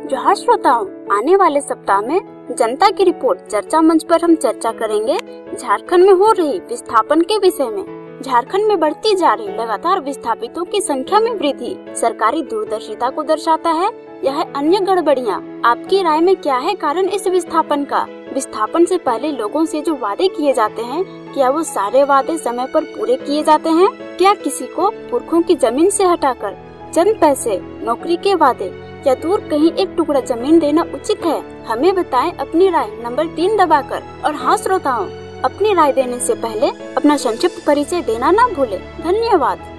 जोहार श्रोताओं, आने वाले सप्ताह में जनता की रिपोर्ट चर्चा मंच पर हम चर्चा करेंगे झारखंड में हो रही विस्थापन के विषय में। झारखंड में बढ़ती जा रही लगातार विस्थापितों की संख्या में वृद्धि सरकारी दूरदर्शिता को दर्शाता है। यह अन्य गड़बड़ियाँ, आपकी राय में क्या है कारण इस विस्थापन का? विस्थापन से पहले लोगों से जो वादे किए जाते हैं, क्या वो सारे वादे समय पर पूरे किए जाते हैं? क्या किसी को पुरखों की जमीन से हटाकर चंद पैसे, नौकरी के वादे या दूर कहीं एक टुकड़ा जमीन देना उचित है? हमें बताएं अपनी राय नंबर 3 दबाकर। और हाँ श्रोताओं, अपनी राय देने से पहले अपना संक्षिप्त परिचय देना ना भूलें। धन्यवाद।